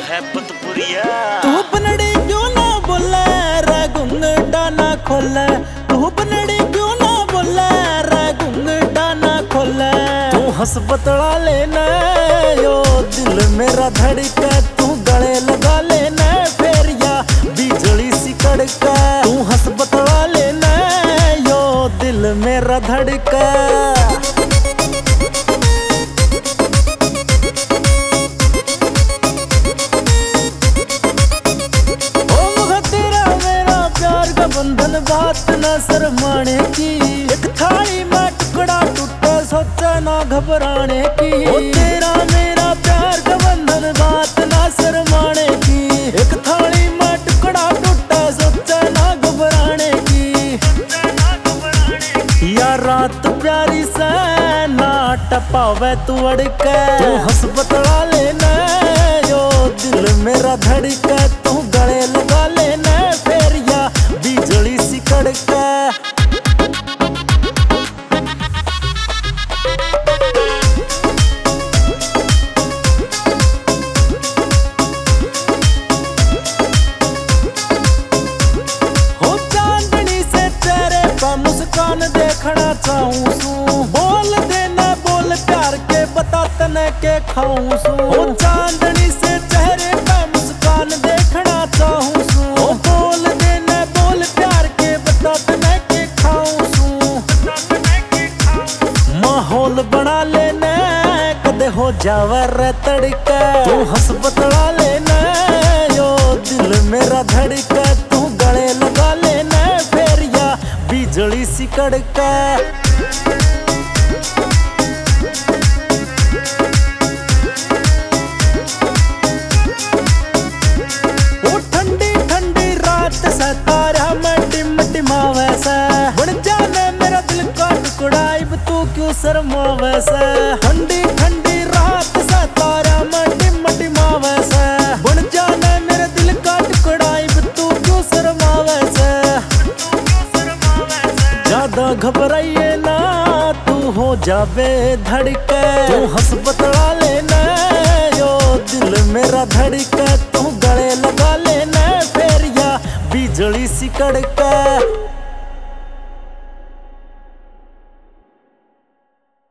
है बतपुरिया। तू बनड़ी क्यों ना बोले रे घूंघटा ना खोले, तू बनड़ी क्यों ना बोले रे घूंघटा ना खोले। तू हंस बतला लेना यो दिल मेरा धड़के, तू गले लगा लेना फिर या बिजली सी कड़के। तू हंस बतला लेना यो दिल मेरा धड़के। बंधन बात न शर्माने की, एक थाली में टुकड़ा टूटे सोचे ना घबराने की। ओ तेरा मेरा प्यार का बंधन बात न शर्माने की, एक थाली में टुकड़ा टूटे सोचे ना घबराने की। या रात प्यारी से ना टपावे तू अड़के, तू हंस बतला लेना यो दिल मेरा धड़के। तू गले लगा लेना फिर या बिजली सी कड़के। हो चांदनी से तेरे पे मुस्कान देखना चाहूं सू, बोल देना बोल प्यार के बता तने के खाऊं सू। हो चांदनी से चेहरे पे मुस्कान देखना चाहूं सू, बोल देना बोल प्यार के बता तने के खाऊं सू। माहौल बना लेना कदे हो जावे रे तड़के, तू हंस बतला लेना यो दिल मेरा धड़के। तू गले लगा लेना फिर या बिजली सी कड़के। तारा में टिम टिमावे से बन जाने मेरा दिल का टुकड़ा, अब तू क्यों शर्मावे से। ठंडी ठंडी रात से तारा में टिम टिमावे से बन जाने मेरे दिल का टुकड़ा, अब तू क्यों शर्मावे से। ज्यादा घबराइए ना तू हो जावे धड़के, तू हंस बतला लेना यो दिल मेरा धड़के। तू गले लगा लेना फिर या बिजली सी कड़के।